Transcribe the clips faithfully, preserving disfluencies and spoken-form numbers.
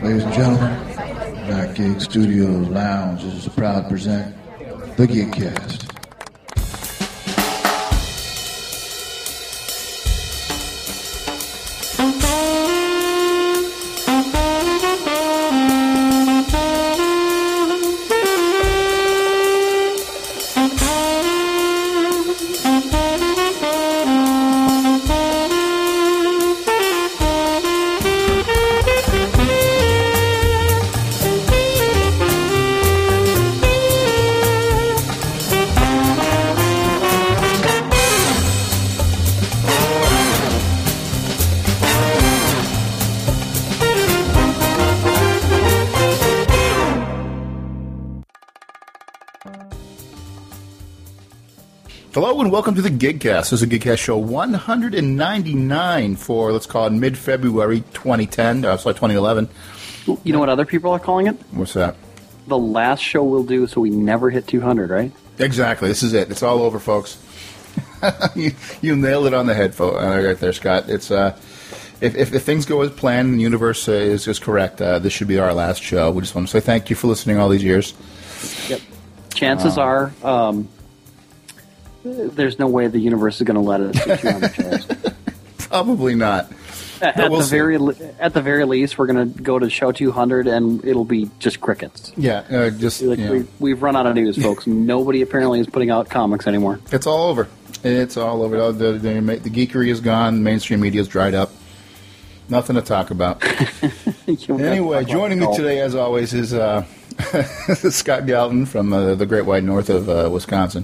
Ladies and gentlemen, Back Gig Studios Lounge is proud to present the Gigcast. Hello and welcome to the Gigcast. This is a Gigcast show one ninety-nine for, let's call it, mid-February twenty ten, uh, sorry, twenty eleven. You know what other people are calling it? What's that? The last show we'll do so we never hit two hundred, right? Exactly. This is it. It's all over, folks. you, you nailed it on the head, folks. Uh, right there, Scott. It's uh, if, if, if things go as planned and the universe uh, is, is correct, uh, this should be our last show. We just want to say thank you for listening all these years. Yep. Chances um, are... Um, there's no way the universe is going to let us do two hundred shows. Probably not. At, no, at we'll the see. very at the very least, we're going to go to show two hundred, and it'll be just crickets. Yeah, uh, just like you know. we, we've run out of news, folks. Nobody apparently is putting out comics anymore. It's all over. It's all over. The, the, the geekery is gone. Mainstream media's dried up. Nothing to talk about. Anyway, joining me today, as always, is uh, Scott Galton from uh, the Great White North of uh, Wisconsin.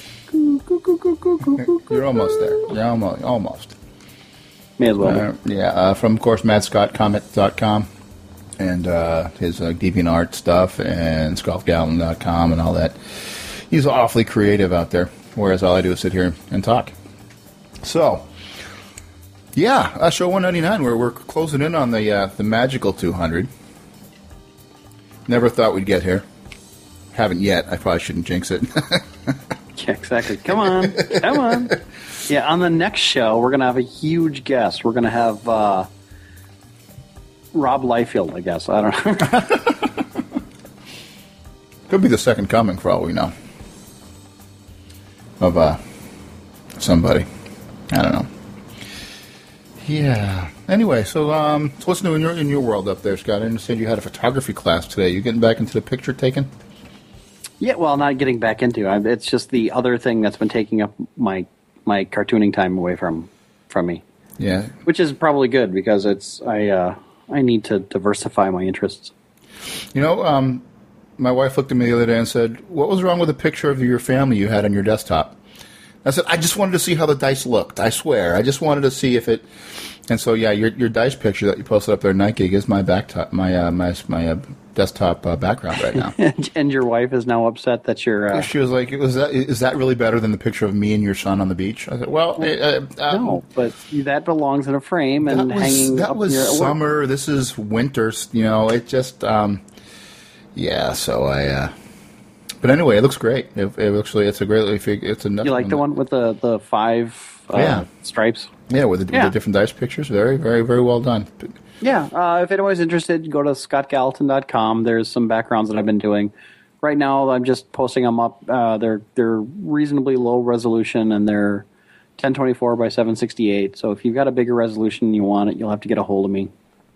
You're almost there. You're almost. almost. May as well. Uh, yeah, uh, from, of course, Matt Scott Comic dot com and uh, his uh, DeviantArt stuff and Scott Galton dot com and all that. He's awfully creative out there, whereas all I do is sit here and talk. So, yeah, uh, show one ninety-nine, where we're closing in on the uh, the magical two hundred. Never thought we'd get here. Haven't yet. I probably shouldn't jinx it. Yeah, exactly. Come on. Come on. Yeah, on the next show, we're going to have a huge guest. We're going to have uh, Rob Liefeld, I guess. I don't know. Could be the second coming, for all we know, of uh, somebody. I don't know. Yeah. Anyway, so um, so what's new in your, in your world up there, Scott? I understand you had a photography class today. You getting back into the picture taking? Yeah, well, not getting back into it. It's just the other thing that's been taking up my my cartooning time away from from me. Yeah, which is probably good because it's I uh, I need to diversify my interests. You know, um, my wife looked at me the other day and said, "What was wrong with the picture of your family you had on your desktop?" I said, "I just wanted to see how the dice looked. I swear, I just wanted to see if it." And so, yeah, your your dice picture that you posted up there at Night Gig is my backtop, my uh, my my uh, desktop uh, background right now. And your wife is now upset that you're. Uh... She was like, "Was that is that really better than the picture of me and your son on the beach?" I said, "Well, uh, uh, no, but that belongs in a frame and that was, hanging. That up was your summer. Work. This is winter. You know, it just, um, yeah. So I." Uh, But anyway, it looks great. It, it actually, it's a great. It's a. You like the one with the the five uh, yeah. stripes? Yeah, with the, yeah. with the different dice pictures. Very, very, very well done. Yeah. Uh, if anyone's interested, go to Scott Galton dot com. There's some backgrounds that I've been doing. Right now, I'm just posting them up. Uh, they're they're reasonably low resolution, and they're ten twenty-four by seven sixty-eight. So if you've got a bigger resolution and you want it, you'll have to get a hold of me.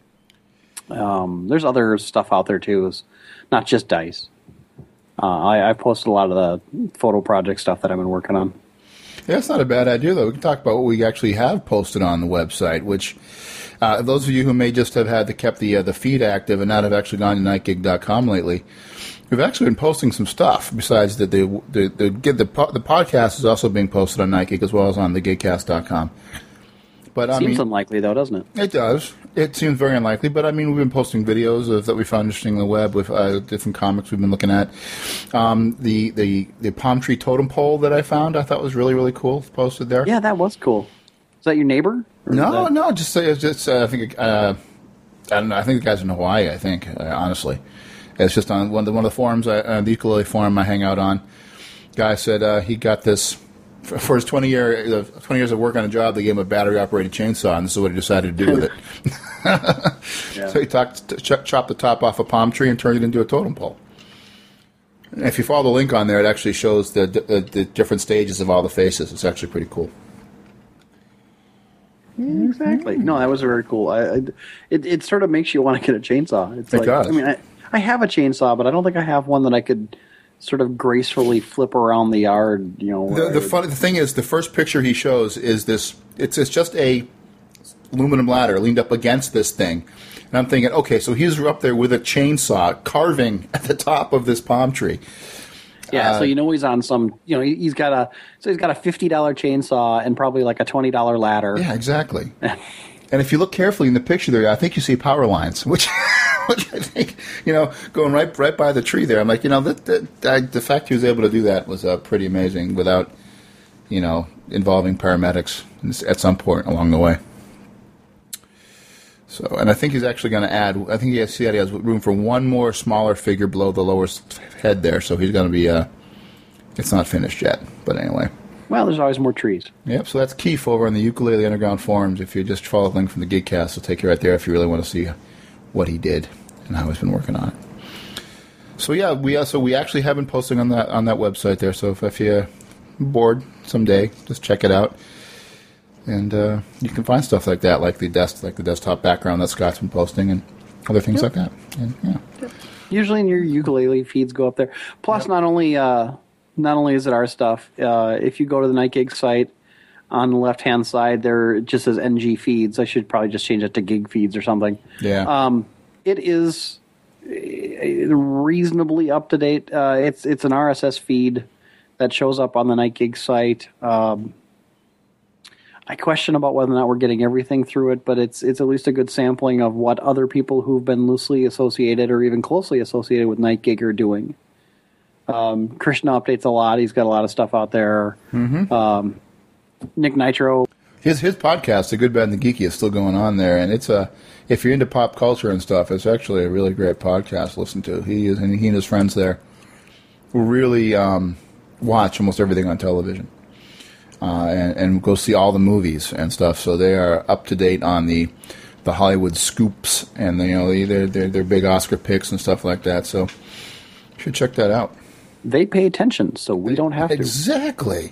Um, there's other stuff out there too. It's not just dice. Uh, I, I've posted a lot of the photo project stuff that I've been working on. Yeah, it's not a bad idea, though. We can talk about what we actually have posted on the website, which uh, those of you who may just have had the, kept the uh, the feed active and not have actually gone to night gig dot com lately, we've actually been posting some stuff besides that the the the, the, the, the podcast is also being posted on Night Gig as well as on the gigcast dot com. But, I Seems mean, unlikely, though, doesn't it? It does. It seems very unlikely, but I mean, we've been posting videos of, that we found interesting on the web with uh, different comics we've been looking at. Um, the, the the palm tree totem pole that I found, I thought was really really cool. Posted there. Yeah, that was cool. Is that your neighbor? No, that... no, just it's just uh, I think uh, I don't know. I think the guy's in Hawaii. I think uh, honestly, it's just on one of the, one of the forums, I, uh, the ukulele forum I hang out on. Guy said uh, he got this. For his twenty year, twenty years of work on a job, they gave him a battery-operated chainsaw, and this is what he decided to do with it. Yeah. So he talked, ch- chopped the top off a palm tree and turned it into a totem pole. And if you follow the link on there, it actually shows the, the the different stages of all the faces. It's actually pretty cool. Exactly. No, that was very cool. I, I, it it sort of makes you want to get a chainsaw. It's it like, does. I mean, I, I have a chainsaw, but I don't think I have one that I could sort of gracefully flip around the yard. You know, the the funny the thing is, the first picture he shows is this. It's it's just a aluminum ladder leaned up against this thing, and I'm thinking, okay, so he's up there with a chainsaw carving at the top of this palm tree. Yeah, uh, so you know he's on some. You know, he, he's got a so he's got a fifty dollar chainsaw and probably like a twenty dollar ladder. Yeah, exactly. And if you look carefully in the picture there, I think you see power lines, which, which I think, you know, going right right by the tree there. I'm like, you know, that, that, that the fact he was able to do that was uh, pretty amazing without, you know, involving paramedics at some point along the way. So, and I think he's actually going to add. I think he has, see that he has room for one more smaller figure below the lower head there. So he's going to be. Uh, it's not finished yet, but anyway. Well, there's always more trees. Yep. So that's Keith over on the Ukulele Underground forums. If you just follow the link from the Geekcast, it'll take you right there. If you really want to see what he did and how he's been working on it. So yeah, we also we actually have been posting on that on that website there. So if, if you're bored someday, just check it out. And uh, you can find stuff like that, like the desk, like the desktop background that Scott's been posting, and other things yep. like that. And, yeah. Yep. Usually, in your ukulele feeds go up there. Plus, yep. not only uh, not only is it our stuff. Uh, if you go to the Night Gig site, on the left hand side, there it just says N G feeds. I should probably just change it to Gig feeds or something. Yeah. Um, it is reasonably up to date. Uh, it's it's an R S S feed that shows up on the Night Gig site. Um, I question about whether or not we're getting everything through it, but it's it's at least a good sampling of what other people who've been loosely associated or even closely associated with Night Gig are doing. Um, Krishna updates a lot. He's got a lot of stuff out there. Mm-hmm. Um, Nick Nitro. His his podcast, The Good, Bad, and the Geeky, is still going on there, and it's a if you're into pop culture and stuff, it's actually a really great podcast to listen to. He is, and he and his friends there really um, watch almost everything on television. Uh, and, and go see all the movies and stuff, so they are up to date on the the Hollywood scoops and the, you know their their their big Oscar picks and stuff like that. So you should check that out. They pay attention, so we don't have exactly.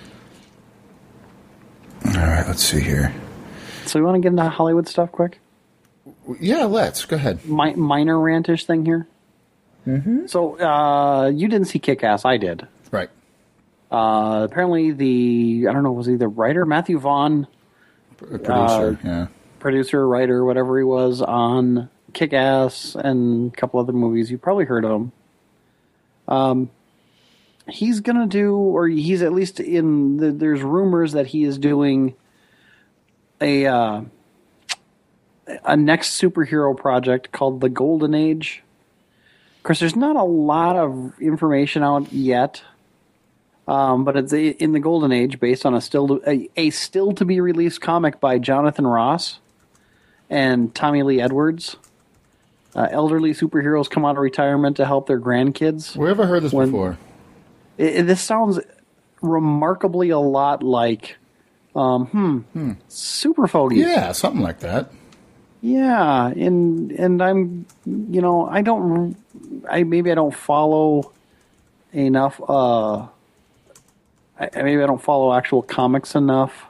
to. All right, let's see here. So we want to get into Hollywood stuff quick. Yeah, let's go ahead. Mi- minor rantish thing here. Mm-hmm. So uh, you didn't see Kick-Ass, I did. Right. Uh, apparently, the I don't know was he the writer Matthew Vaughn, producer, uh, yeah, producer, writer, whatever he was on Kick-Ass and a couple other movies. You probably heard of him. Um, he's gonna do, or he's at least in. The, there's rumors that he is doing a uh, a next superhero project called The Golden Age. Of course, there's not a lot of information out yet. Um, but it's a, in the Golden Age, based on a still to, a, a still to be released comic by Jonathan Ross and Tommy Lee Edwards. Uh, elderly superheroes come out of retirement to help their grandkids. Where have I heard this when, before? It, it, this sounds remarkably a lot like, um, hmm, hmm. Super Fogies. Yeah, something like that. Yeah, and and I'm, you know, I don't, I maybe I don't follow enough. Uh, I, maybe I don't follow actual comics enough,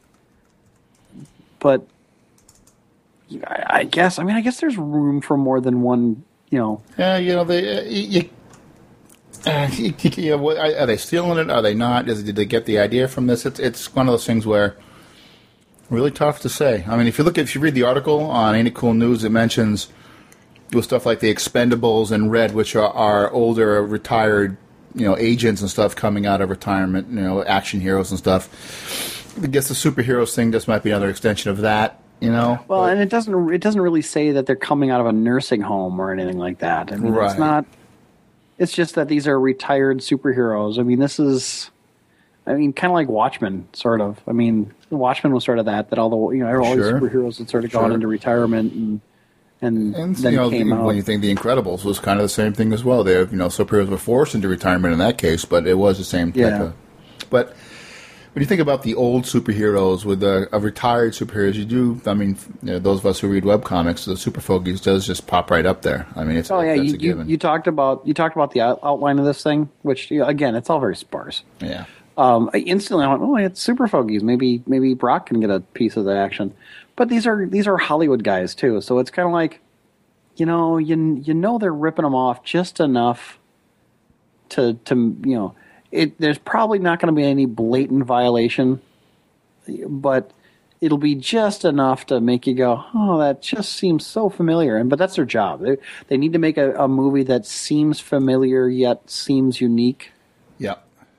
but I, I guess I mean I guess there's room for more than one. You know, yeah, you know they. Uh, you, uh, you, you know, are they stealing it? Are they not? Is, did they get the idea from this? It's it's one of those things where really tough to say. I mean, if you look, if you read the article on Ain't It Cool News, it mentions with stuff like the Expendables and Red, which are, are older retired. You know, agents and stuff coming out of retirement, you know, action heroes and stuff. I guess the superheroes thing just might be another extension of that, you know. Well, but, and it doesn't it doesn't really say that they're coming out of a nursing home or anything like that. I mean, right. it's not. It's just that these are retired superheroes. I mean, this is, I mean, kind of like Watchmen, sort of. I mean, Watchmen was sort of that. That all the you know all sure. these superheroes had sort of gone sure. into retirement and. And, and then you know, came the, out. when you think The Incredibles was kind of the same thing as well. They, you know, superheroes were forced into retirement in that case, but it was the same type yeah. of. But when you think about the old superheroes with the uh, retired superheroes, you do. I mean, you know, those of us who read webcomics, the Super Fogies does just pop right up there. I mean, it's oh yeah, that's you, a given. you you talked about you talked about the out- outline of this thing, which you know, again, it's all very sparse. Yeah. Um, I instantly went, oh, it's Super Fogies. Maybe maybe Brock can get a piece of the action. But these are these are Hollywood guys too, so it's kind of like, you know, you you know they're ripping them off just enough to to you know, it. There's probably not going to be any blatant violation, but it'll be just enough to make you go, oh, that just seems so familiar. And but that's their job. They they need to make a, a movie that seems familiar yet seems unique. Yeah.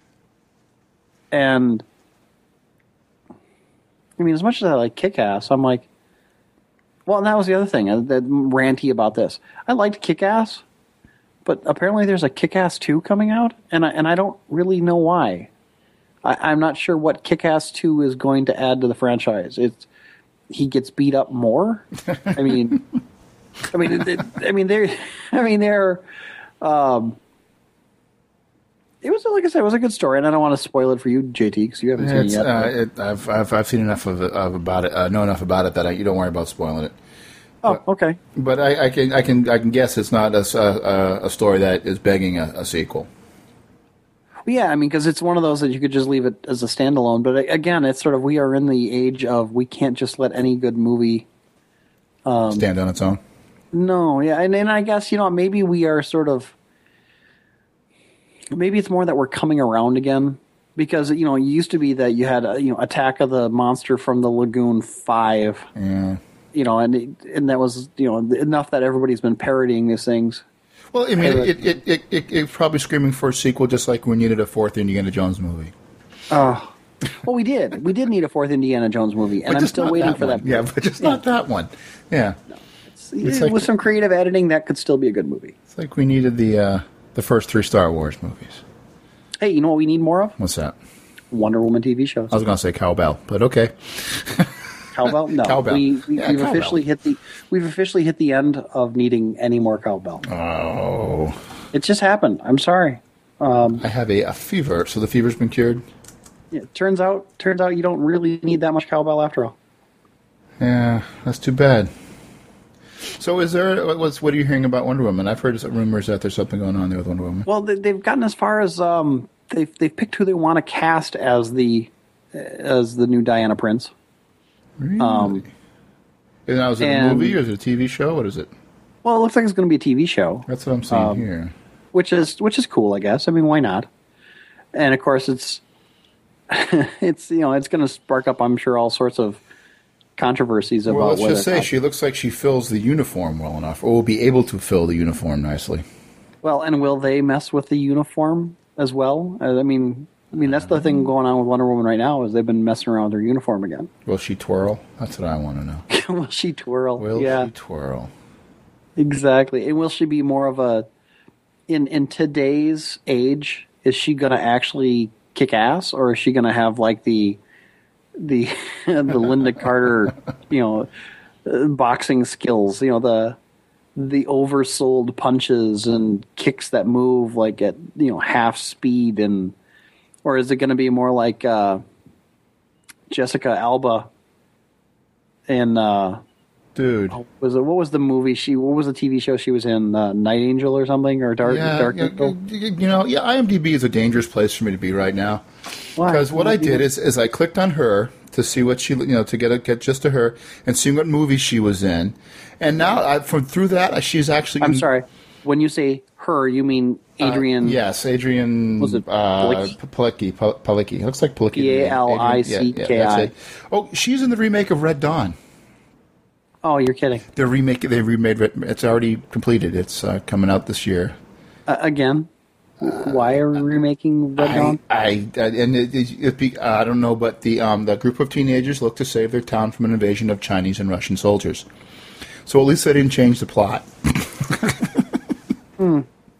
And I mean, as much as I like Kick-Ass, I'm like, well, and that was the other thing uh, that ranty about this. I liked Kick-Ass, but apparently there's a Kick-Ass two coming out, and I, and I don't really know why. I, I'm not sure what Kick-Ass two is going to add to the franchise. It's he gets beat up more. I mean, I mean, it, it, I mean, they're, I mean, they're. Um, It was, like I said, it was a good story, and I don't want to spoil it for you, J T, because you haven't seen It's, it yet. uh, it, I've, I've I've seen enough of, it, of about it, uh, know enough about it that I, you don't worry about spoiling it. Oh, okay. But I, I can I can I can guess it's not a, a, a story that is begging a, a sequel. Yeah, I mean, because it's one of those that you could just leave it as a standalone. But again, it's sort of, we are in the age of we can't just let any good movie Um, stand on its own. No, yeah, and, and I guess, you know, maybe we are sort of, maybe it's more that we're coming around again, because, you know, it used to be that you had, a, you know, Attack of the Monster from the Lagoon five, Yeah. you know, and it, and that was, you know, enough that everybody's been parodying these things. Well, I mean, it, it, it, it, it's probably screaming for a sequel, just like we needed a fourth Indiana Jones movie. Oh, well, we did. We did need a fourth Indiana Jones movie, and But I'm just still not waiting that for one. that. Yeah, but just not that one. Yeah. It's It's like- with some creative editing, that could still be a good movie. It's like we needed the uh, the first three Star Wars movies. Hey, you know what we need more of? What's that? Wonder Woman T V shows. I was going to say cowbell, but okay. Cowbell? No, Cowbell. we, we Yeah, we've cowbell. officially hit the we've officially hit the end of needing any more cowbell. Oh. It just happened. I'm sorry. I have a, a fever, so the fever's been cured? It turns out turns out you don't really need that much cowbell after all. Yeah, that's too bad. So is there, what's, what are you hearing about Wonder Woman? I've heard some rumors that there's something going on there with Wonder Woman. Well, they, they've gotten as far as um, they've they've picked who they want to cast as the as the new Diana Prince. Really? Um, and now, is it a and- movie or is it a T V show? What is it? Well, it looks like it's going to be a T V show. That's what I'm seeing Um, here. which is which is cool, I guess. I mean, why not? And of course, it's it's you know it's going to spark up, I'm sure, all sorts of controversies about Well, let's whether just say she looks like she fills the uniform well enough, or will be able to fill the uniform nicely. well, and will they mess with the uniform as well? I mean, I mean that's the thing going on with Wonder Woman right now, is they've been messing around with her uniform again. Will she twirl? That's what I want to know. Will she twirl? Will yeah, she twirl? exactly. And will she be more of a in in today's age? Is she going to actually kick ass, or is she going to have like the the the Linda Carter, you know, uh, boxing skills? You know, the the oversold punches and kicks that move like at, you know, half speed, and or is it going to be more like uh, Jessica Alba in uh, Dude. was it what was the movie she what was the T V show she was in, uh, Night Angel or something, or Dark Yeah, Dark yeah, Angel? you you know, yeah, IMDb is a dangerous place for me to be right now. Why? Because what I did is, is I clicked on her to see what she, you know, to get a, get just to her and see what movie she was in, and now I, from through that she's actually. I'm sorry. When you say her, you mean Adrian? Uh, yes, Adrian. Was it uh, Palicki? Palicki? Pal- Palicki. Looks like Palicki. P A L I C K I. Yeah, yeah, that's it. Oh, she's in the remake of Red Dawn. Oh, you're kidding. They're remake. They remade. Red, it's already completed. It's uh, coming out this year. Uh, again? Why are we remaking Red Dawn? I, I and it, it, it be, I don't know, but the um the group of teenagers look to save their town from an invasion of Chinese and Russian soldiers. So at least they didn't change the plot. hmm.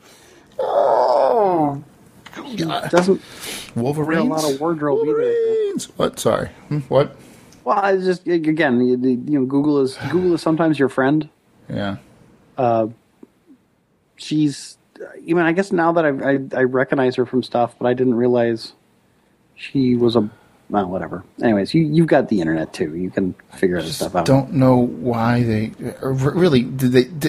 Oh, It doesn't Wolverines. a lot of wardrobe either. Wolverines. What? Sorry. Hmm, What? Well, I just again, you, you know, Google is Google is sometimes your friend. Yeah. Uh, she's, I mean, I guess now that I, I I recognize her from stuff, but I didn't realize she was a well, whatever. Anyways, you you've got the internet too. You can figure this stuff out. Don't know why they or really did they. Did,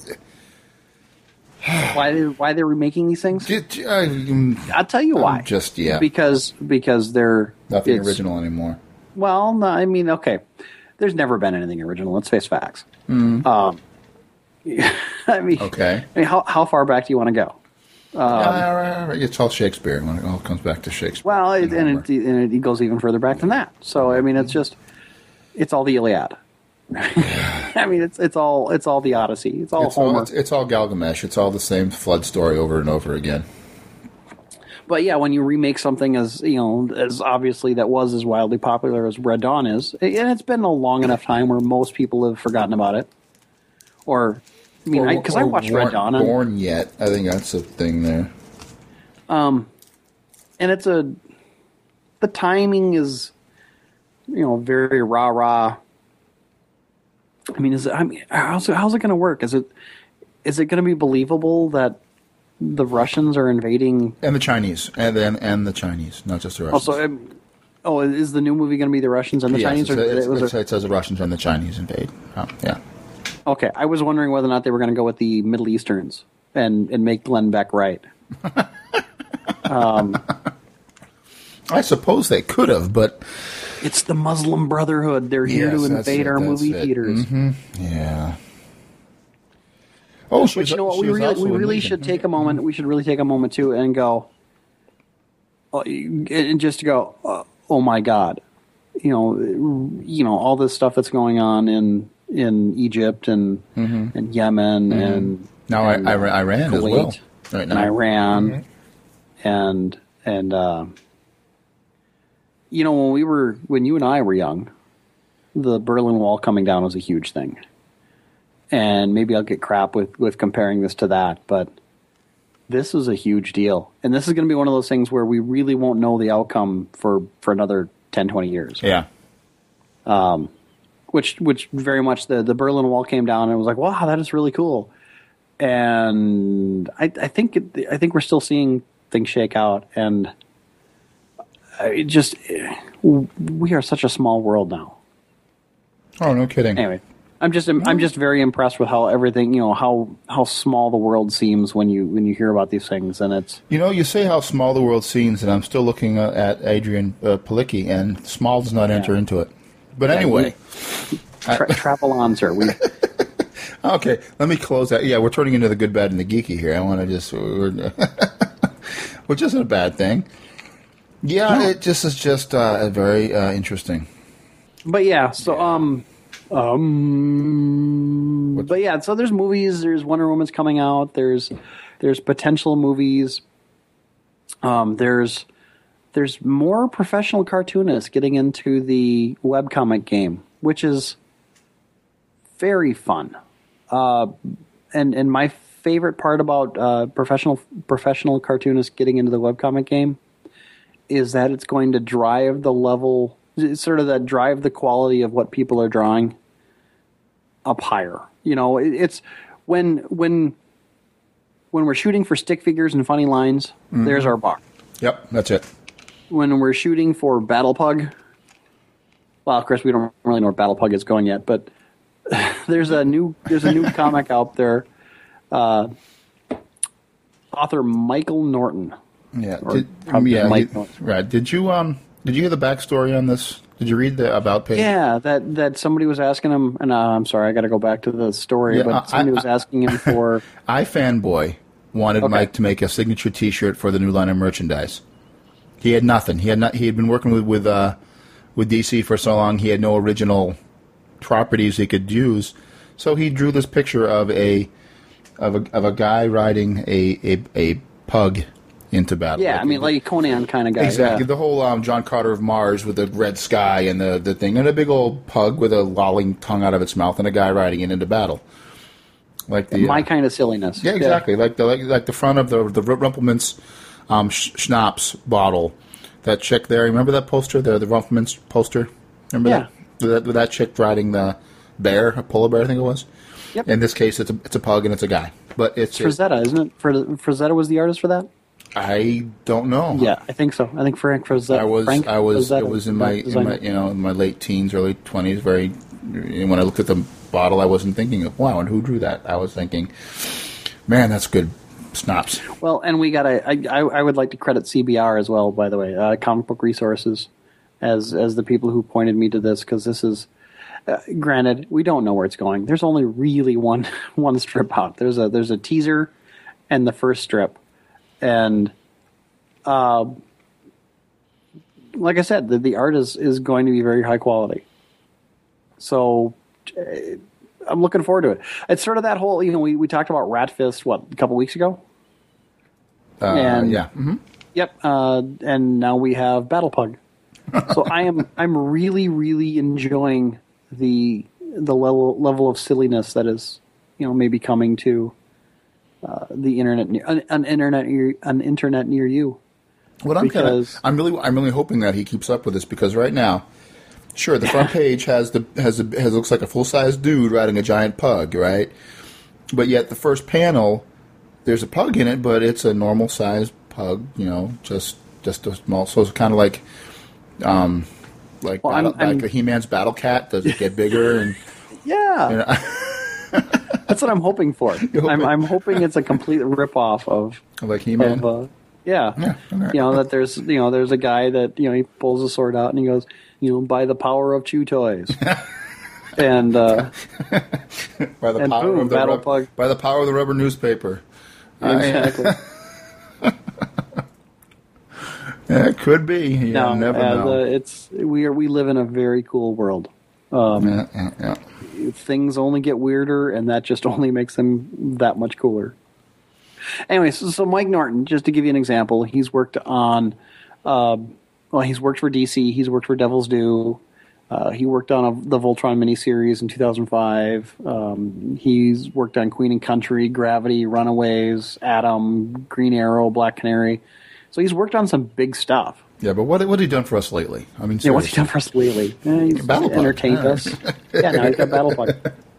why they why they're remaking these things? did, uh, I'll tell you why. Just yeah, because because they're nothing original anymore. Well, no, I mean, okay, there's never been anything original. Let's face facts. Mm. Um, I mean, okay. I mean, how how far back do you want to go? Um, uh, it's all Shakespeare. When it all comes back to Shakespeare. Well, it, and, it, and it goes even further back than that. So I mean, it's just it's all the Iliad. I mean, it's it's all it's all the Odyssey. It's all it's Homer. All, it's, it's all Gilgamesh. It's all the same flood story over and over again. But yeah, when you remake something as you know as obviously that was as wildly popular as Red Dawn is, and it's been a long enough time where most people have forgotten about it, or. I mean, because I, I watched Red Dawn. And, born yet? I think that's a thing there. Um, and it's a the timing is, you know, very rah rah. I mean, is it? I mean, how's it, how's it going to work? Is it is it going to be believable that the Russians are invading and the Chinese and then and the Chinese, not just the Russians? Also, um, oh, is the new movie going to be the Russians and the yes, Chinese? Or it, it, was it says the Russians and the Chinese invade. Oh, yeah. Okay, I was wondering whether or not they were going to go with the Middle Easterns and, and make Glenn Beck right. um, I suppose they could have, but it's the Muslim Brotherhood. They're here yes, to invade it, our movie it. theaters. Mm-hmm. Yeah. Oh, but you know what? We really, we really should take a moment. We should really take a moment too and go, uh, and just to go, uh, oh my God, you know, you know all this stuff that's going on in. in Egypt and mm-hmm. and Yemen mm-hmm. and now and, I, I, Iran Kuwait, as well, right now. And Iran, mm-hmm. and and uh, you know when we were when you and I were young, the Berlin Wall coming down was a huge thing, and maybe I'll get crap with with comparing this to that, but this was a huge deal, and this is going to be one of those things where we really won't know the outcome for for another ten, twenty years. Yeah. Um. Which, which very much the, the Berlin Wall came down and it was like, wow, that is really cool, and I, I think it, I think we're still seeing things shake out, and it just we are such a small world now. Oh, no kidding. Anyway, I'm just I'm just very impressed with how everything you know how, how small the world seems when you when you hear about these things, and it's you know you say how small the world seems, and I'm still looking at Adrian uh, Palicki, and small does not yeah. enter into it. But anyway, tra- travel on, sir. We okay. Let me close that. Yeah, we're turning into the good, bad, and the geeky here. I want to just, we're, which isn't a bad thing. Yeah, no. It just is just uh, very uh, interesting. But yeah, so um, um, What's but yeah, so there's movies. There's Wonder Woman's coming out. There's there's potential movies. Um, there's. There's more professional cartoonists getting into the webcomic game, which is very fun. Uh, and and my favorite part about uh, professional professional cartoonists getting into the webcomic game is that it's going to drive the level, sort of that drive the quality of what people are drawing up higher. You know, it, it's when when when we're shooting for stick figures and funny lines, mm-hmm. there's our bar. Yep, that's it. When we're shooting for Battle Pug, well, of course we don't really know where Battle Pug is going yet, but there's a new there's a new comic out there. Uh, author Michael Norton. Yeah, did, yeah, Mike you, right. Did you um did you hear the backstory on this? Did you read the about page? Yeah, that that somebody was asking him, and uh, I'm sorry, I got to go back to the story, yeah, but somebody I, was asking him for. iFanboy wanted okay. Mike to make a signature T-shirt for the new line of merchandise. He had nothing. He had not. He had been working with with, uh, with D C for so long. He had no original properties he could use. So he drew this picture of a of a of a guy riding a a, a pug into battle. Yeah, like, I mean, like a Conan kind of guy. Exactly. Yeah. The whole um, John Carter of Mars with the red sky and the, the thing, and a big old pug with a lolling tongue out of its mouth, and a guy riding it into battle. Like the my uh, kind of silliness. Yeah, exactly. Yeah. Like the like, like the front of the the Rumpelmans um, sh- schnapps bottle. That chick there, remember that poster, the the Rumpelmans poster? Remember yeah. that? That that chick riding the bear, a polar bear, I think it was. Yep. In this case, it's a it's a pug and it's a guy, but it's it's Frazetta, isn't it? Frazetta was the artist for that. I don't know. Yeah, I think so. I think Frank was that. I was, Frank I was, that it was in my, in my, you know, in my late teens, early twenties. Very, and when I looked at the bottle, I wasn't thinking of, wow, and who drew that? I was thinking, man, that's good schnapps. Well, and we got a. I, I, I would like to credit C B R as well, by the way, uh, Comic Book Resources, as as the people who pointed me to this, because this is. Uh, granted, we don't know where it's going. There's only really one one strip out. There's a there's a teaser, and the first strip, and uh, like I said, the, the art is, is going to be very high quality. So uh, I'm looking forward to it. It's sort of that whole, you know, we, we talked about Rat Fist, what, a couple weeks ago? Uh, and, yeah. Mm-hmm. Yep. Uh, and now we have Battle Pug. So I am I'm really, really enjoying the the level level of silliness that is, you know, maybe coming to uh, the internet, near, an, an internet near, an internet near you. What I'm Because- kinda, I'm really I'm really hoping that he keeps up with this, because right now, sure, the front page has the has a, has looks like a full size dude riding a giant pug, right? But yet the first panel, there's a pug in it, but it's a normal sized pug, you know, just just a small. So it's kind of like, um, like Well, battle, I'm- like a He-Man's battle cat. Does it get bigger? And Yeah, you know, that's what I'm hoping for. I'm I'm hoping it's a complete ripoff of like He-Man. of uh, yeah. Yeah, okay. You know that there's you know there's a guy that you know he pulls a sword out and he goes, you know, by the power of Chew Toys. And uh, by the and power boom, of the Battle rub- Pug. by the power of the rubber newspaper. exactly. Yeah, it could be. You no, never uh, know. the, it's we are we live in a very cool world. Um, yeah, yeah, yeah. Things only get weirder, and that just only makes them that much cooler. Anyway, so, so Mike Norton, just to give you an example, he's worked on, uh, well, he's worked for D C, he's worked for Devil's Due, uh, he worked on a, the Voltron miniseries in two thousand five, um, he's worked on Queen and Country, Gravity, Runaways, Atom, Green Arrow, Black Canary. So he's worked on some big stuff. Yeah, but what what have he done for us lately? I mean, Yeah, what's he seriously. done for us lately? Eh, he's Battle Pug. entertained Yeah. us. Yeah, now he's got Battle Pug.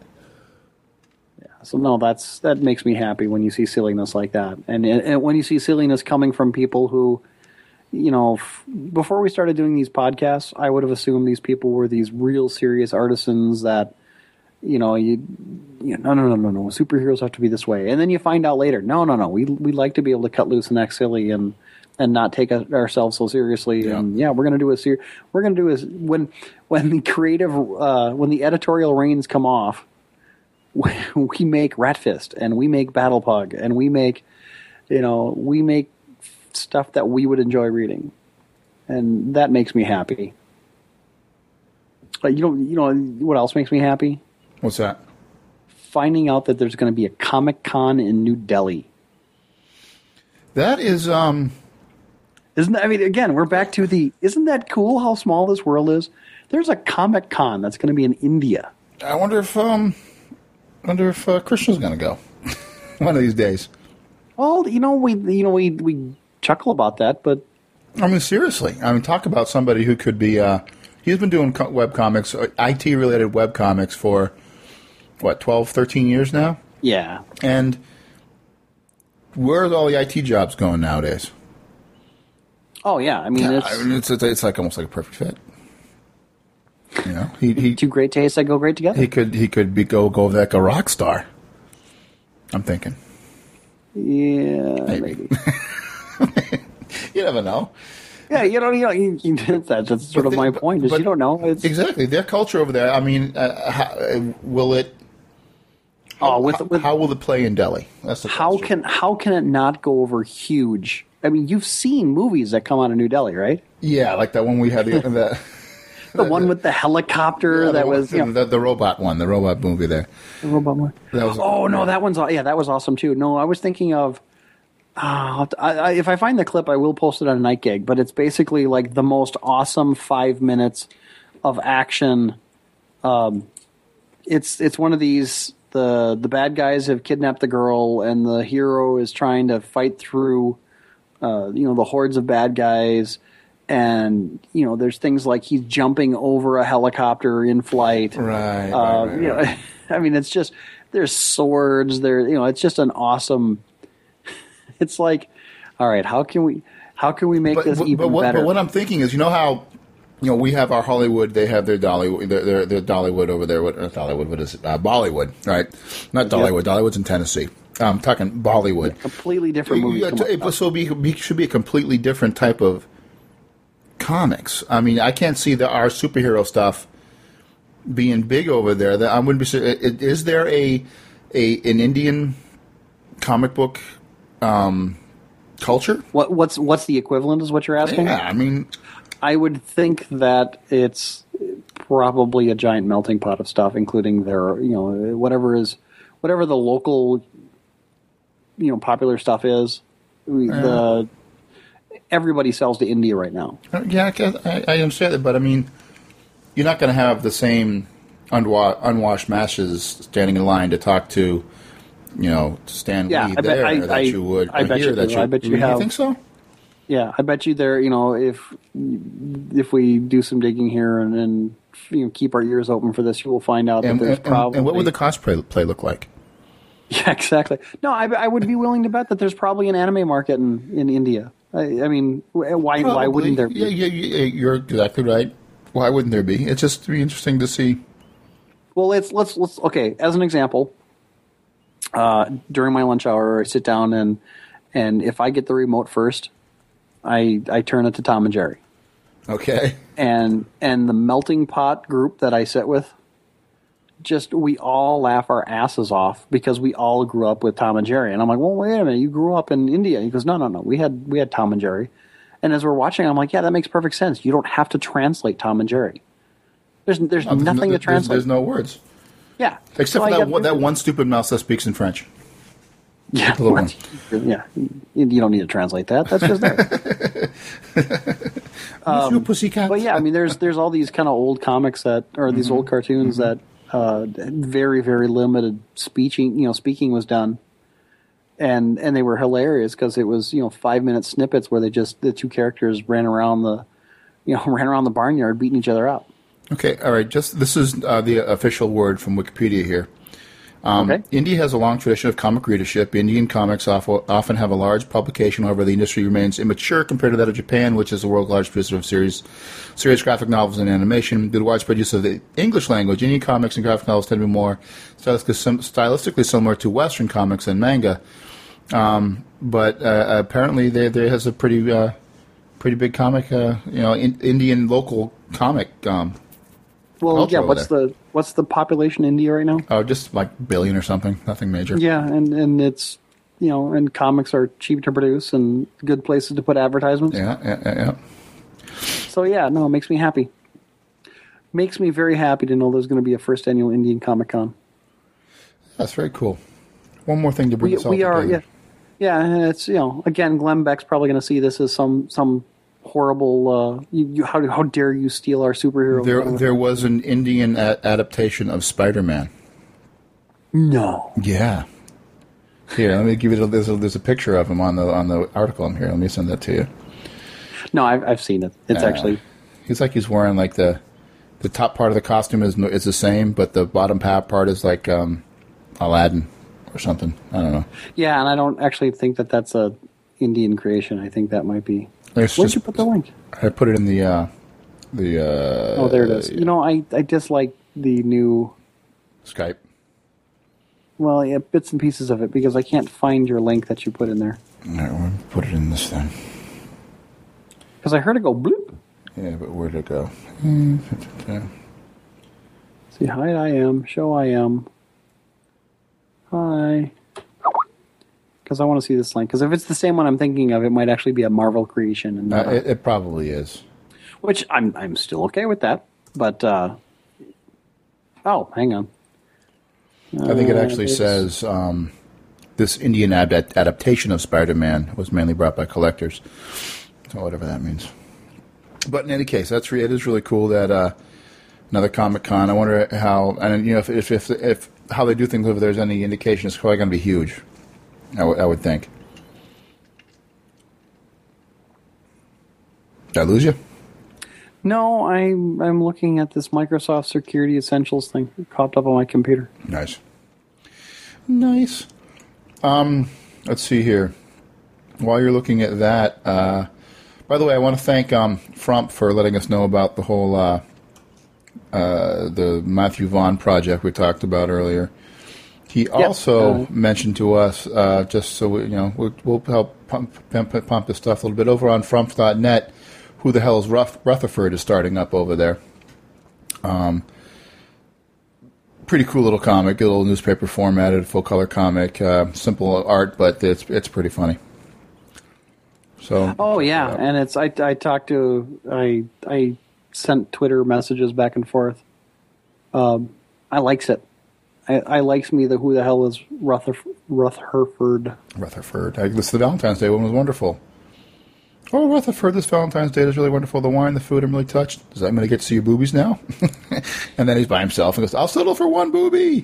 Yeah, so no, that's that makes me happy when you see silliness like that, and, and when you see silliness coming from people who, you know, f- before we started doing these podcasts, I would have assumed these people were these real serious artisans that, you know, you, you know, no, no, no, no, no, superheroes have to be this way, and then you find out later, no, no, no, we we like to be able to cut loose and act silly and. And not take a, ourselves so seriously, Yeah. and yeah, we're going to do a ser- we're going to do is when when the creative uh, when the editorial reins come off, we, we make Rat Fist and we make Battle Pug and we make, you know, we make stuff that we would enjoy reading, and that makes me happy. But you know, you know what else makes me happy? What's that? Finding out that there's going to be a Comic Con in New Delhi. That is, um, Isn't that, I mean, again, we're back to the, isn't that cool how small this world is? There's a Comic Con that's going to be in India. I wonder if, um, wonder if uh, Christian's going to go one of these days. Well, you know, we, you know, we, we chuckle about that, but I mean, seriously. I mean, talk about somebody who could be, uh, he's been doing co- web comics, uh, I T-related web comics for, what, twelve, thirteen years now? yeah. And where's all the I T jobs going nowadays? Oh, yeah. I mean, Yeah, it's I mean, it's, it's it's like almost like a perfect fit. You know, he he two great tastes that go great together. he could he could be go go like a rock star. I'm thinking. yeah, Maybe. maybe. You never know. Yeah, you know, you know, you, you, that's, that's sort of But my the- point. Is but- you don't know. It's Exactly, their culture over there. I mean, uh, how, uh, will it? oh, with, how, with how will it play in Delhi? That's the how question. can how can it not go over huge? I mean, you've seen movies that come out of New Delhi, right? Yeah, like that one we had the the, The one with the helicopter yeah, that the, was, you know, the, the robot one, the robot movie there. the robot one. That was Oh no, that one's aw- yeah, that was awesome too. No, I was thinking of. Uh, I, I, if I find the clip, I will post it on Night Gig. But it's basically like the most awesome five minutes of action. Um, it's it's one of these. the The bad guys have kidnapped the girl, and the hero is trying to fight through, uh, you know, the hordes of bad guys. And you know, there's things like he's jumping over a helicopter in flight. Right, Uh, right, right, you know, right. I mean, it's just there's swords. There, you know, it's just an awesome. It's like All right, how can we how can we make But, this but, even but, what, better? but what I'm thinking is, you know how, you know, we have our Hollywood, they have their Dollywood, their, their, their Dollywood over there. What, not Dollywood, what is it? Uh, Bollywood, right? Not Dollywood. Yep. Dollywood's in Tennessee. I'm talking Bollywood. Completely different movies. Yeah, come it, up. so be, be should be a completely different type of comics. I mean, I can't see the our superhero stuff being big over there. That I wouldn't be. sur- i- Is there a a an Indian comic book um, culture? What what's what's the equivalent? Is what you're asking? Yeah, I mean, I would think that it's probably a giant melting pot of stuff, including their, you know, whatever is, whatever the local, you know, popular stuff is. The everybody sells to India right now. yeah, I, guess- I, I understand that, but I mean, you're not going to have the same unwa- unwashed masses standing in line to talk to, you know, Stan Yeah, Lee I bet- there I- that I- you would. I or bet here you that do. you, I bet you you have- think so? Yeah, I bet you there. You know, if if we do some digging here and, and you know keep our ears open for this, you will find out And, that there's and, probably. and what would the cosplay play look like? Yeah, exactly. No, I, I would be willing to bet that there's probably an anime market in, in India. I, I mean, why why Probably. wouldn't there be? Yeah, yeah, yeah, you're exactly right. Why wouldn't there be? It's just be interesting to see. Well, let's let's let's okay. As an example, uh, during my lunch hour, I sit down and and if I get the remote first, I I turn it to Tom and Jerry, Okay. and and the melting pot group that I sit with, just we all laugh our asses off because we all grew up with Tom and Jerry, and I'm like, well, wait a minute, you grew up in India? He goes, no, no, no, we had we had Tom and Jerry, and as we're watching, I'm like, yeah, that makes perfect sense. You don't have to translate Tom and Jerry. There's there's No, there's nothing no- to there's- translate. There's no words. Yeah, Except So for I that got- one, that one stupid mouse that speaks in French. Yeah, little one. yeah. You you don't need to translate that. That's just there. Um, pussycat. But yeah, I mean, there's there's all these kind of old comics that, or these Mm-hmm. old cartoons that uh, very very limited speaking, you know, speaking was done, and and they were hilarious because it was you know five minute snippets where they just the two characters ran around the, you know, ran around the barnyard beating each other up. Okay, all right. Just this is uh, the official word from Wikipedia here. Um, Okay. India has a long tradition of comic readership. Indian comics often often have a large publication, however, the industry remains immature compared to that of Japan, which is the world's largest producer of series, serious graphic novels and animation. Due to widespread use of the English language, Indian comics and graphic novels tend to be more stylistically, sim- stylistically similar to Western comics and manga. Um, but uh, apparently, there there has a pretty uh, pretty big comic, uh, you know, in, Indian local comic. Um, Well, culture yeah. over What's there. the what's the population in India right now? Oh, just like billion or something. Nothing major. Yeah, and and it's you know, and comics are cheap to produce and good places to put advertisements. Yeah, yeah, yeah. yeah. So yeah, no, it makes me happy. Makes me very happy to know there's going to be a first annual Indian Comic Con. That's very cool. One more thing to bring We us all we are yeah, together. yeah, and it's you know again, Glenn Beck's probably going to see this as some some horrible. Uh, you, you, how how dare you steal our superhero? There, there was an Indian a- adaptation of Spider-Man. no. Yeah. Here, let me give you. A, there's, a, there's a picture of him on the on the article. I'm here. Let me send that to you. No, I've I've seen it. It's Uh, actually He's like he's wearing like the the top part of the costume is no- is the same, but the bottom pa- part is like um, Aladdin or something. I don't know. yeah, and I don't actually think that that's a Indian creation. I think that might be. It's Where'd just- you put the link? I put it in the uh, the uh, Oh, there it is. You know, I I dislike the new. Skype. Well, yeah, bits and pieces of it because I can't find your link that you put in there. All right, we'll put it in this thing. Because I heard it go bloop. Yeah, but where'd it go? See, hide I am, show I am. Hi. Because I want to see this link. Because if it's the same one I'm thinking of, it might actually be a Marvel creation, and Uh, not a- it, it probably is. which I'm I'm still okay with that. But uh, oh, hang on. I think it Uh, actually it's- says um, this Indian ad- adaptation of Spider-Man was mainly brought by collectors. So whatever that means. But in any case, that's re- it is really cool that uh, another Comic Con. I wonder how and you know if if if, if how they do things over there is any indication. It's probably going to be huge. I, w- I would think. Did I lose you? No, I'm I'm looking at this Microsoft Security Essentials thing. It popped up on my computer. Nice. Nice. Um, let's see here. while you're looking at that, uh, by the way, I want to thank um, Frump for letting us know about the whole uh, uh, the Matthew Vaughn project we talked about earlier. He yep. also uh, mentioned to us, uh, just so we, you know, we'll, we'll help pump, pump, pump this stuff a little bit over on frump dot net. Who the hell is Ruth, Rutherford is starting up over there? Um, pretty cool little comic, a little newspaper formatted, full color comic, uh, simple art, but it's it's pretty funny. So. Oh yeah, uh, and it's I I talked to I I sent Twitter messages back and forth. Um, I likes it. I, I likes me the who the hell is Rutherford. Rutherford. Rutherford. I, this the Valentine's Day one was wonderful. Oh, Rutherford, this Valentine's Day is really wonderful. The wine, the food, I'm really touched. Does that mean I get to see your boobies now? And then he's by himself and goes, I'll settle for one boobie.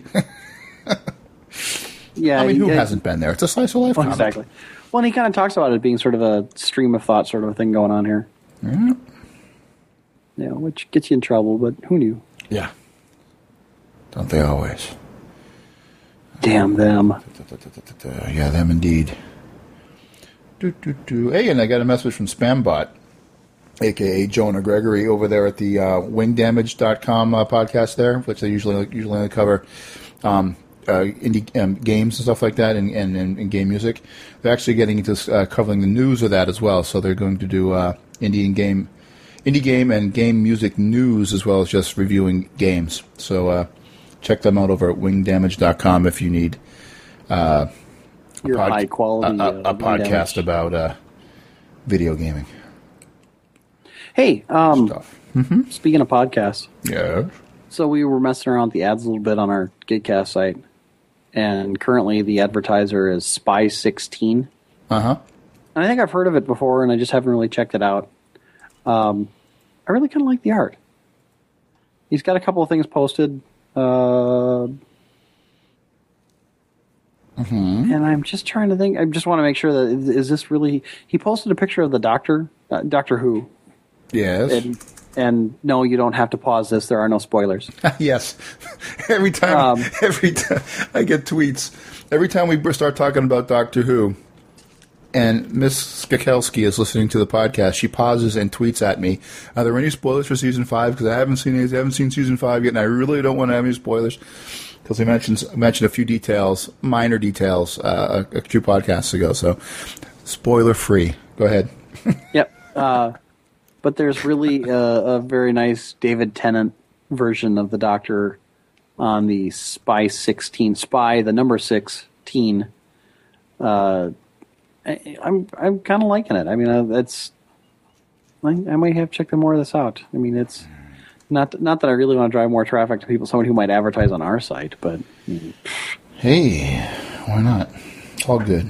Yeah, I mean, who it, hasn't been there? It's a slice of life well, comic. Exactly. Well, and he kind of talks about it being sort of a stream of thought sort of a thing going on here. Yeah. Yeah, which gets you in trouble, but who knew? Yeah. Don't they always? Damn them. Yeah, them indeed. Do, do, do. Hey, and I got a message from Spambot, a k a. Jonah Gregory, over there at the uh, wing damage dot com uh, podcast there, which they usually usually only cover um, uh, indie um, games and stuff like that and, and, and game music. They're actually getting into uh, covering the news of that as well, so they're going to do uh, indie and game, indie game and game music news as well as just reviewing games. So uh, check them out over at wing damage dot com if you need uh, your pod- high quality a, a, uh, a podcast about uh, video gaming. Hey, um, Stuff. Mm-hmm. Speaking of podcasts, yeah. So we were messing around with the ads a little bit on our Gigcast site, and currently the advertiser is Spy sixteen. Uh huh. And I think I've heard of it before, and I just haven't really checked it out. Um, I really kind of like the art. He's got a couple of things posted. Uh, mm-hmm. And I'm just trying to think. I just want to make sure that is, is this really? He posted a picture of the Doctor, uh, Doctor Who. Yes. And, and no, you don't have to pause this. There are no spoilers. Yes. Every time, Um, every time I get tweets, every time we start talking about Doctor Who, and Miss Skakelski is listening to the podcast, she pauses and tweets at me, are there any spoilers for season five? Because I haven't seen any, I haven't seen season five yet, and I really don't want to have any spoilers. Because he mentions mentioned a few details, minor details, uh, a, a few podcasts ago. So, spoiler free. Go ahead. Yep. Uh, but there's really a, a very nice David Tennant version of the Doctor on the Spy sixteen, Spy, the number sixteen. Uh, I, I'm I'm kind of liking it. I mean, uh, that's I, I might have to check more of this out. I mean, it's not not that I really want to drive more traffic to people, someone who might advertise on our site, but I mean, hey, why not? It's all good.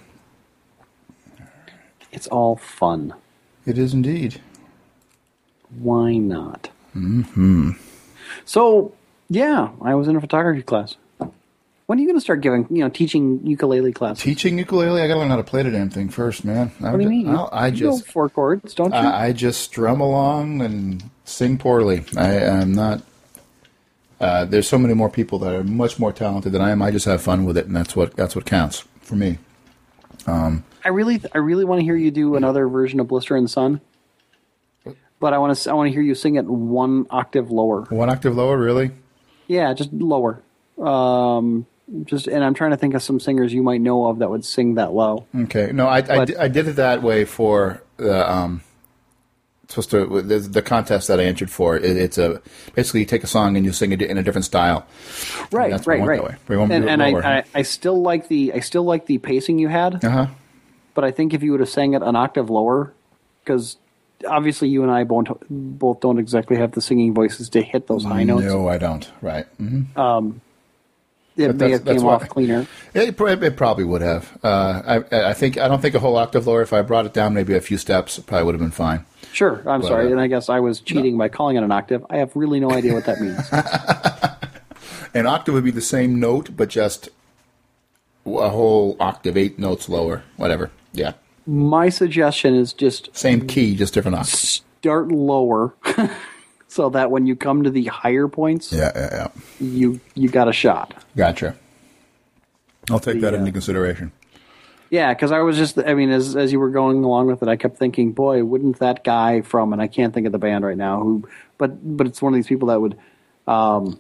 It's all fun. It is indeed. Why not? Mm-hmm. So, yeah, I was in a photography class. When are you going to start giving, you know, teaching ukulele classes? Teaching ukulele? I got to learn how to play the damn thing first, man. What do you mean? I'll, I you just know four chords, don't you? I, I just strum along and sing poorly. I am not. Uh, there's so many more people that are much more talented than I am. I just have fun with it, and that's what that's what counts for me. Um, I really, I really want to hear you do another version of Blister in the Sun. But I want to, I want to hear you sing it one octave lower. One octave lower, really? Yeah, just lower. Um, just, and I'm trying to think of some singers you might know of that would sing that low. Okay, no, I, But, I, di- I did it that way for the um, supposed to the, the contest that I entered for. It, it's a basically you take a song and you sing it in a different style. Right, that's right, why I went right. that way. We won't And, do it and lower. I, I, I still like the, I still like the pacing you had. Uh huh. But I think if you would have sang it an octave lower, because obviously you and I both both don't exactly have the singing voices to hit those high notes. No, I don't. Right. Mm-hmm. Um, it But may that's- have that's came why- off cleaner. It, prob- it probably would have. Uh, I, I think I don't think a whole octave lower. If I brought it down maybe a few steps, it probably would have been fine. Sure, I'm But, sorry, uh, and I guess I was cheating by calling it an octave. I have really no idea what that means. An octave would be the same note, but just a whole octave, eight notes lower, whatever. Yeah, My suggestion is just same key, just different octave. start lower, so that when you come to the higher points, Yeah, yeah, yeah. you you got a shot. Gotcha. I'll take that The, uh, into consideration. Yeah, because I was just, I mean, as as you were going along with it, I kept thinking, boy, wouldn't that guy from, and I can't think of the band right now, who, but but it's one of these people that would, um,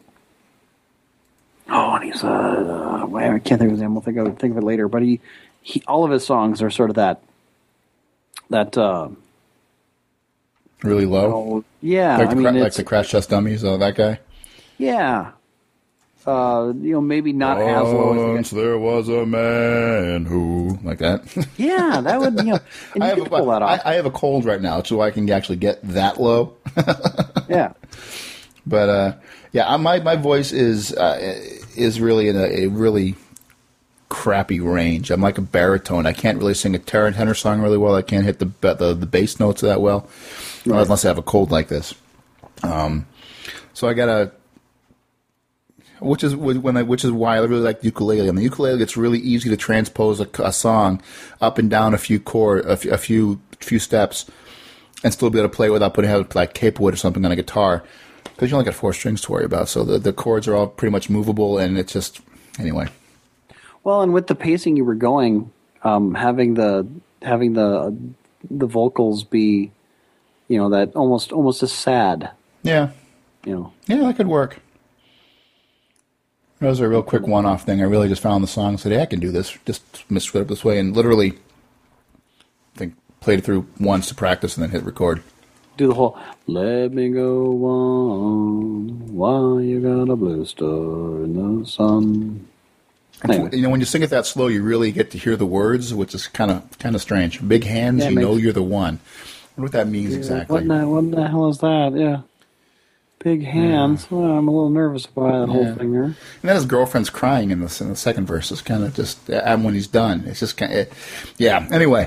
oh, and he's, uh, uh, I can't think of his name. We'll think of think of it later. But he, he, all of his songs are sort of that, that, uh, Really low? oh, yeah, like, I the, mean, cra- like it's, the Crash Test Dummies, uh, that guy? yeah, uh, you know, maybe not as low as the Once there was a man who... Like that? Yeah, that would, you know, and I, you have could a, pull that off. I, I have a cold right now, so I can actually get that low. Yeah. But, uh, yeah, I- my, my voice is uh, is really in a, a really crappy range. I'm like a baritone. I can't really sing a tenor tenor song really well. I can't hit the the, the bass notes that well, Right. unless I have a cold like this. Um, so I gotta... Which is when I, which is why I really like the ukulele. On the ukulele, it's really easy to transpose a, a song up and down a few chord, a few, a few few steps, and still be able to play without putting out like capewood or something on a guitar, because you only got four strings to worry about. So the the chords are all pretty much movable, and it's just anyway. Well, and with the pacing you were going, um, having the having the the vocals be, you know, that almost almost as sad, Yeah, you know. yeah, that could work. That was a real quick one-off thing. I really just found the song and said, hey, I can do this. Just mix it up this way. And literally, I think, played it through once to practice and then hit record. Do the whole "Let me go on while you got a blue star in the sun." Anyway. You know, when you sing it that slow, you really get to hear the words, which is kind of kind of strange. Big hands, Yeah, it you know makes- you're the one. I wonder what that means exactly. What the, what the hell is that? Yeah. Big hands. Well, I'm a little nervous about that Yeah. whole thing there. And then his girlfriend's crying in the, in the second verse. It's kind of just, and when he's done, it's just kind of, yeah. Anyway.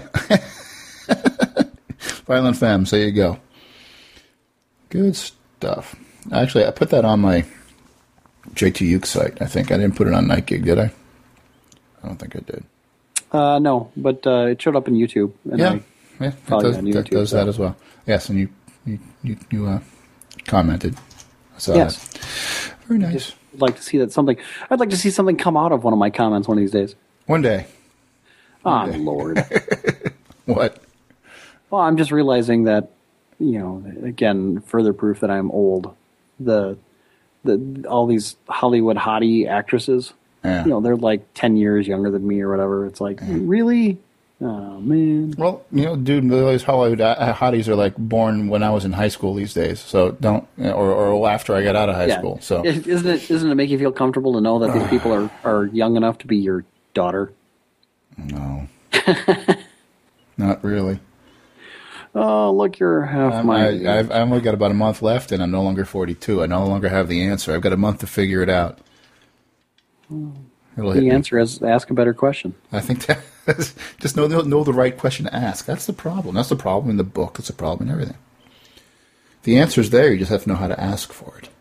Violent Femmes, there you go. Good stuff. Actually, I put that on my J T Uke site, I think. I didn't put it on Night Gig, did I? I don't think I did. Uh, no, but uh, it showed up in YouTube. And Yeah, I, yeah, it Probably does, on that YouTube, does so. that as well. Yes, and you you you, you uh, commented. I saw Yes. that. Very nice. I'd like to see that something. I'd like to see something come out of one of my comments one of these days. One day. Ah, day. Lord. What? Well, I'm just realizing that, you know, again, further proof that I'm old. The the all these Hollywood hottie actresses, Yeah. you know, they're like ten years younger than me or whatever. It's like, really? Oh, man. Well, you know, dude, those Hollywood uh, hotties are like born when I was in high school these days. So don't, or or after I got out of high Yeah. school. So Isn't it, doesn't it make you feel comfortable to know that these people are, are young enough to be your daughter? no, not really. Oh, look, you're half I'm, my... I, I've I only got about a month left, and I'm no longer forty-two. I no longer have the answer. I've got a month to figure it out. It'll hit the me. answer is ask a better question. I think that just know know the right question to ask. That's the problem. That's the problem in the book. That's the problem in everything. The answer's there. You just have to know how to ask for it.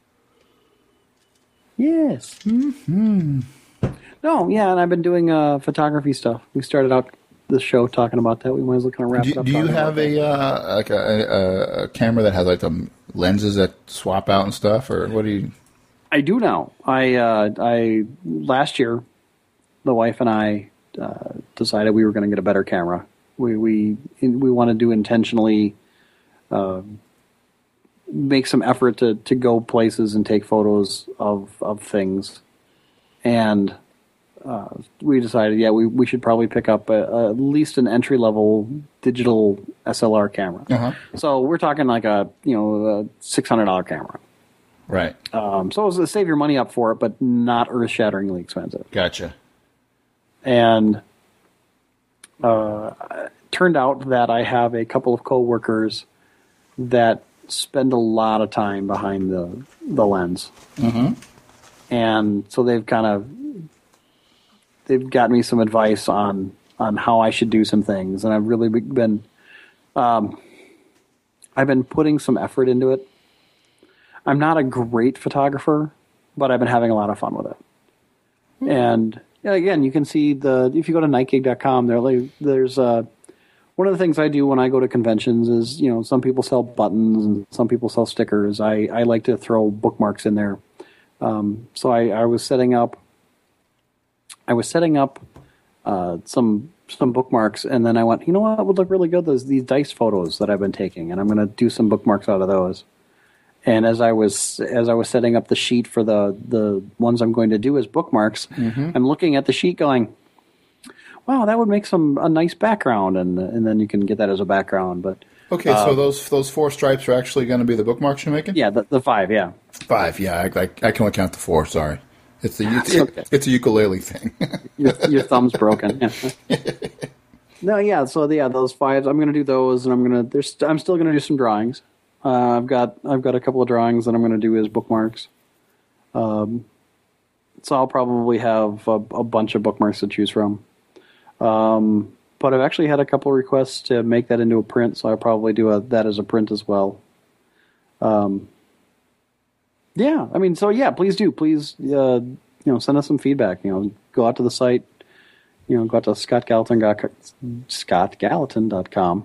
Yes. Mm-hmm. No, yeah, and I've been doing uh, photography stuff. We started out the show talking about that. We might as well kind of wrap Do, it up. do you talking have about a uh, like a, a, a camera that has like the lenses that swap out and stuff, or what do you? I do now. I uh, I last year, the wife and I uh, decided we were going to get a better camera. We we we wanted to intentionally uh, make some effort to, to go places and take photos of of things, and uh, we decided, yeah, we, we should probably pick up a, a, at least an entry level digital S L R camera. Uh-huh. So we're talking like a you know a six hundred dollar camera. Right. Um, so it was to save your money up for it, but not earth-shatteringly expensive. Gotcha. And uh, it turned out that I have a couple of coworkers that spend a lot of time behind the the lens, Mm-hmm. and so they've kind of they've got me some advice on on how I should do some things, and I've really been um, I've been putting some effort into it. I'm not a great photographer, but I've been having a lot of fun with it. And yeah, again, you can see the if you go to night gig dot com, there like, there's uh, one of the things I do when I go to conventions is, you know, some people sell buttons and some people sell stickers. I, I like to throw bookmarks in there. Um, so I, I was setting up I was setting up uh, some some bookmarks, and then I went, you know what would look really good? Those these dice photos that I've been taking, and I'm going to do some bookmarks out of those. And as I was as I was setting up the sheet for the the ones I'm going to do as bookmarks, mm-hmm. I'm looking at the sheet, going, "Wow, that would make some a nice background," and and then you can get that as a background. But okay, uh, so those those four stripes are actually going to be the bookmarks you're making? Yeah, the, the five, yeah, five. Yeah, I, I, I can only count the four. Sorry. It's a it's, okay. it's a ukulele thing. your, your thumb's broken. Yeah. No, yeah. So yeah, those fives. I'm going to do those, and I'm going to. There's. I'm still going to do some drawings. Uh, I've got. I've got a couple of drawings that I'm going to do as bookmarks. Um, so I'll probably have a, a bunch of bookmarks to choose from. Um, but I've actually had a couple of requests to make that into a print, so I'll probably do a, that as a print as well. Um. Yeah, I mean, so yeah, please do. Please, uh, you know, send us some feedback. You know, go out to the site. You know, go out to Scott Gallatin, Scott Gallatin dot com,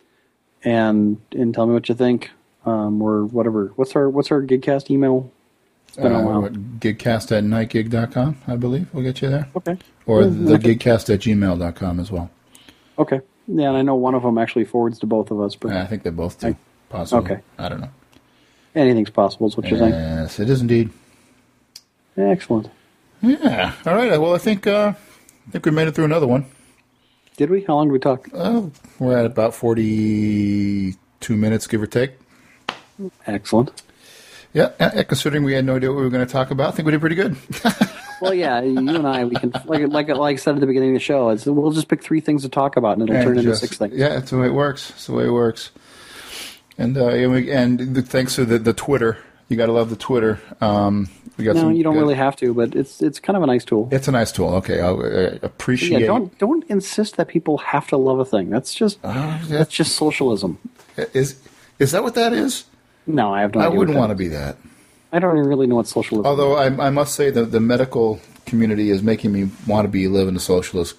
and and tell me what you think, um, or whatever. What's our What's our Gigcast email? It's been uh, a while. What, gigcast at nightgig dot com, I believe. We'll get you there. Okay. Or yeah, the okay. gigcast at gmail dot com as well. Okay. Yeah, and I know one of them actually forwards to both of us, but I think they both do. I, possibly. Okay. I don't know. Anything's possible is what you're saying. Yes, it is indeed. Excellent. Yeah. All right. Well, I think uh, I think we made it through another one. Did we? How long did we talk? Uh, we're at about forty-two minutes, give or take. Excellent. Yeah, uh, considering we had no idea what we were going to talk about, I think we did pretty good. Well, yeah, you and I, we can, like, like, like I said at the beginning of the show, it's, we'll just pick three things to talk about, and it'll and turn just, into six things. Yeah, that's the way it works. That's the way it works. And uh, and, we, and the, thanks to the, the Twitter, you got to love the Twitter. Um, we got no, some you don't good, really have to, but it's it's kind of a nice tool. It's a nice tool. Okay, I uh, appreciate. Yeah, don't don't insist that people have to love a thing. That's just uh, yeah. that's just socialism. Is is that what that is? No, I have no I idea. I wouldn't want to be that. I don't really know what socialism Although is. I, I must say that the medical community is making me want to be live in a socialist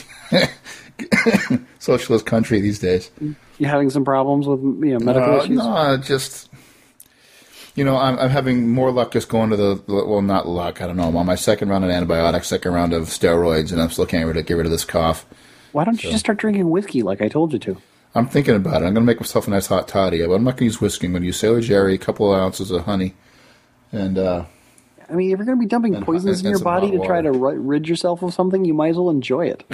socialist country these days. You having some problems with you know, medical uh, issues? No, just you know, I'm, I'm having more luck just going to the well, not luck. I don't know. I'm on my second round of antibiotics, second round of steroids, and I'm still can't get rid of this cough. Why don't so. you just start drinking whiskey like I told you to? I'm thinking about it. I'm going to make myself a nice hot toddy, but I'm not going to use whiskey. I'm going to use Sailor Jerry, a couple of ounces of honey, and. uh I mean, if you're going to be dumping and, poisons and, in and your body to water. try to rid yourself of something, you might as well enjoy it.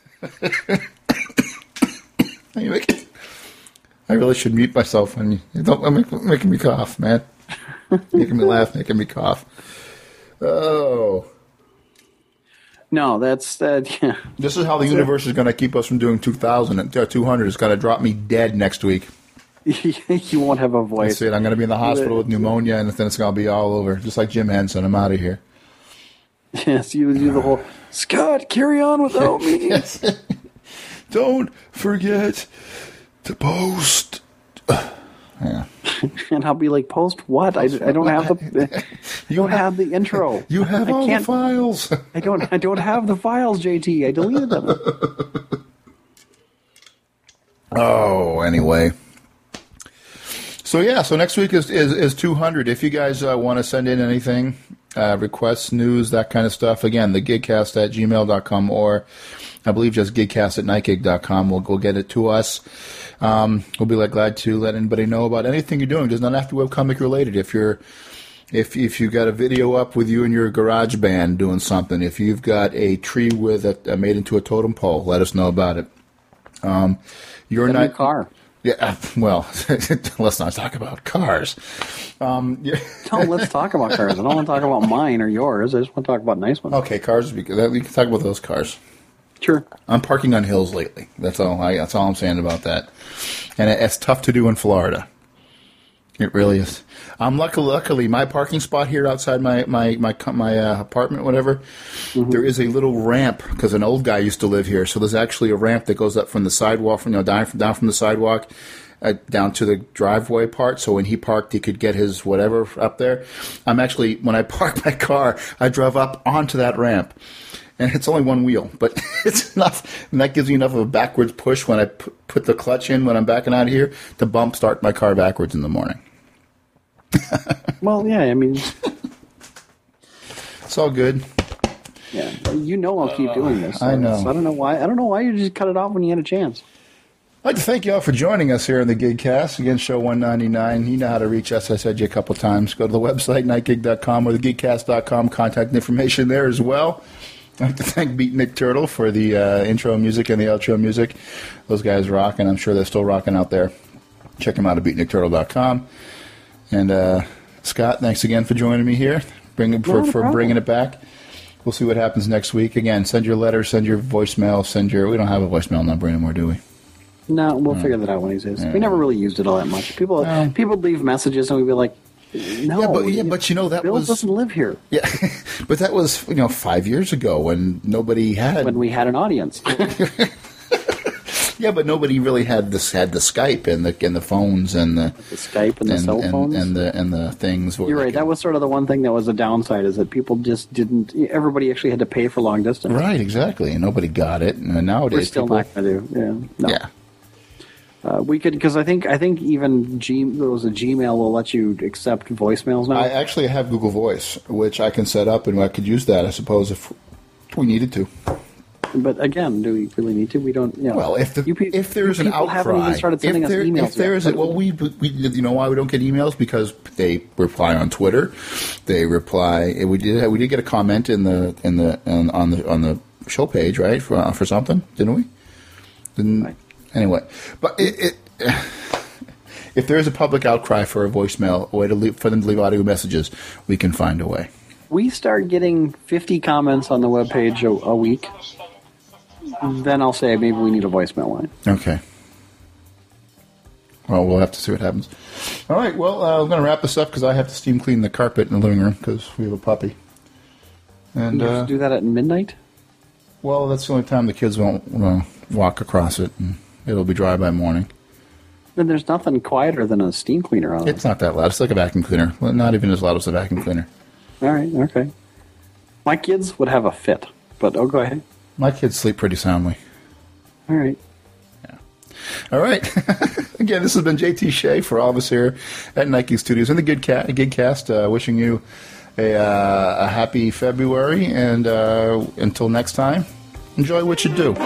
you make it, I really should mute myself when you, you don't make, making me cough, man. Making me laugh, making me cough. Oh. No, that's uh, yeah. This is how the universe is going to keep us from doing two thousand. Uh, two hundred is going to drop me dead next week. You won't have a voice. That's it. I'm going to be in the hospital with pneumonia, and then it's going to be all over. Just like Jim Henson. I'm out of here. Yes, you do the whole, Scott, carry on without me. Yes. Don't forget to post. Yeah. And I'll be like, post what? I, I don't have the you don't have the intro. You have I all can't, the files. I don't I don't have the files, J T. I deleted them. Oh, anyway. So yeah, so next week is is, is two hundred. If you guys uh, want to send in anything, uh, requests, news, that kind of stuff, again, the gigcast at gmail dot com, or I believe just gigcast at nightgig dot com. We'll go get it to us. Um, we'll be like glad to let anybody know about anything you're doing. It does not have to be webcomic related. If you're if if you've got a video up with you and your garage band doing something, if you've got a tree with a, a made into a totem pole, let us know about it. Um, you're Send not me a car. Yeah, well, let's not talk about cars. Um, yeah. No, let's talk about cars. I don't want to talk about mine or yours. I just want to talk about nice ones. Okay, cars. We can talk about those cars. Sure. I'm parking on hills lately. That's all. I, that's all I'm saying about that. And it, it's tough to do in Florida. It really is. I'm luckily, luckily, my parking spot here outside my my my my uh, apartment, whatever. Mm-hmm. There is a little ramp because an old guy used to live here. So there's actually a ramp that goes up from the sidewalk, from you know down from, down from the sidewalk uh, down to the driveway part. So when he parked, he could get his whatever up there. I'm actually when I parked my car, I drove up onto that ramp. And it's only one wheel, but it's enough, and that gives me enough of a backwards push when I p- put the clutch in when I'm backing out of here to bump start my car backwards in the morning. Well, yeah, I mean, it's all good. Yeah, you know I'll keep doing this. So I know. So I don't know why. I don't know why you just cut it off when you had a chance. I'd like to thank you all for joining us here on the GigCast. Again, show one ninety-nine. You know how to reach us. I said you a couple times. Go to the website, night gig dot com or the gigcast dot com. Contact information there as well. I'd like to thank Beatnik Turtle for the uh, intro music and the outro music. Those guys rock, and I'm sure they're still rocking out there. Check them out at beatnik turtle dot com. And uh, Scott, thanks again for joining me here, bring, for, no for bringing it back. We'll see what happens next week. Again, send your letter, send your voicemail, send your... We don't have a voicemail number anymore, do we? No, we'll mm. figure that out one of these days. Yeah. We never really used it all that much. People um, people leave messages and we'd be like, no. Yeah, but, yeah, but you know, that Bill was... doesn't live here. Yeah, but that was, you know, five years ago when nobody had... When we had an audience. Yeah, but nobody really had this had the Skype and the and the phones and the, the Skype and the and, cell phones and, and the and the things. You're right. Could, that was sort of the one thing that was a downside is that people just didn't. Everybody actually had to pay for long distance. Right, exactly, and nobody got it. And nowadays, we're still people, not going to do. Yeah, no. Yeah. Uh, we could because I think I think even G, there was a Gmail will let you accept voicemails now. I actually have Google Voice, which I can set up, and I could use that, I suppose, if we needed to. But again, do we really need to? We don't. You know, well, if the, you, if there is an outcry, haven't even started sending if there, us emails if there yet. is a, well, we, we you know why we don't get emails because they reply on Twitter, they reply. We did we did get a comment in the in the on, on the on the show page, right, for for something, didn't we? Didn't right. Anyway, but it. it if there is a public outcry for a voicemail, a way to leave, for them to leave audio messages, we can find a way. We start getting fifty comments on the webpage a, a week. Then I'll say maybe we need a voicemail line. Okay. Well, we'll have to see what happens. All right. Well, uh, I'm going to wrap this up because I have to steam clean the carpet in the living room because we have a puppy. And you have uh, to do that at midnight? Well, that's the only time the kids won't uh, walk across it, and it'll be dry by morning. Then there's nothing quieter than a steam cleaner on it. It's not that loud. It's like a vacuum cleaner. Well, not even as loud as a vacuum cleaner. All right. Okay. My kids would have a fit, but oh, go ahead. My kids sleep pretty soundly. All right. Yeah. All right. Again, this has been J T Shea for all of us here at Nike Studios and the GigCast. Uh, wishing you a, uh, a happy February, and uh, until next time, enjoy what you do.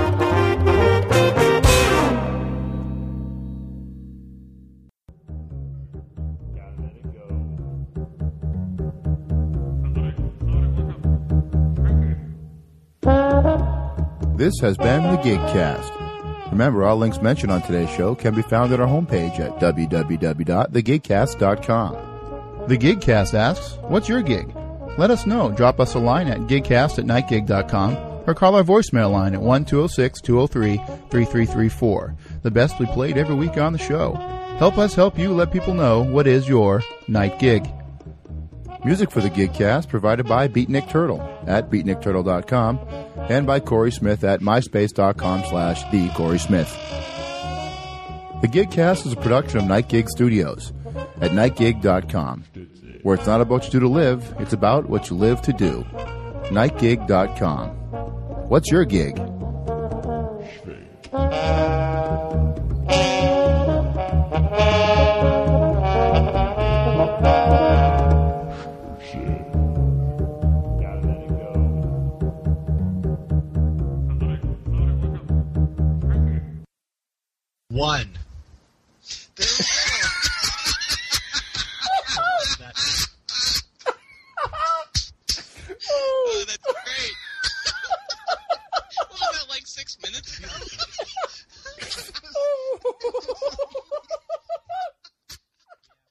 This has been the GigCast. Remember, all links mentioned on today's show can be found at our homepage at w w w dot the gigcast dot com. The GigCast asks, what's your gig? Let us know. Drop us a line at gigcast at night gig dot com or call our voicemail line at one two zero six, two zero three, three three three four. The best we played every week on the show. Help us help you let people know what is your night gig. Music for the GigCast provided by Beatnik Turtle at beatnik turtle dot com and by Corey Smith at myspace dot com slash the Corey Smith. The GigCast is a production of Night Gig Studios at night gig dot com, where it's not about what you do to live, it's about what you live to do. night gig dot com. What's your gig? One.